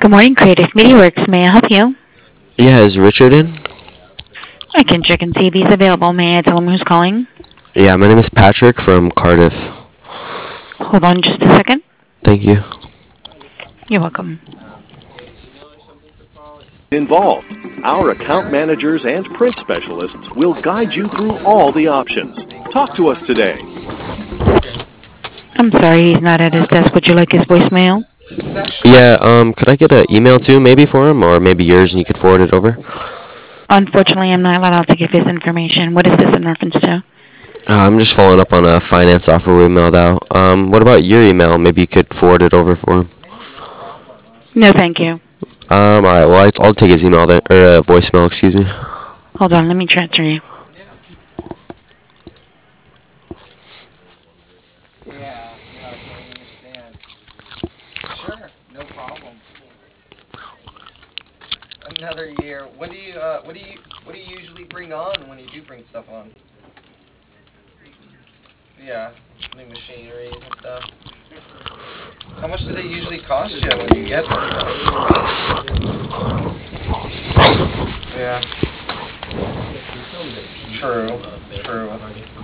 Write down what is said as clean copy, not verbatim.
Good morning, Creative Media Works. May I help you? Yeah, is Richard in? I can check and see if he's available. May I tell him who's calling? Yeah, my name is Patrick from Cardiff. Hold on just a second. Thank you. You're welcome. Involved. Our account managers and print specialists will guide you through all the options. Talk to us today. I'm sorry he's not at his desk. Would you like his voicemail? Yeah, could I get an email too, maybe for him, or maybe yours, and you could forward it over? Unfortunately, I'm not allowed to give his information. What is this in reference to? I'm just following up on a finance offer we mailed out. What about your email? Maybe you could forward it over for him. No, thank you. Alright, well, I'll take his email then, or voicemail, excuse me. Hold on, let me transfer you. Another year. What do you usually bring on when you do bring stuff on? Yeah, new machineries and stuff. How much do they usually cost you when you get this stuff? Yeah. True.